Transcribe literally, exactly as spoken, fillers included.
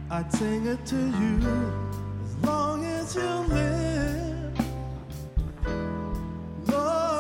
I'd sing it to you as long as you live.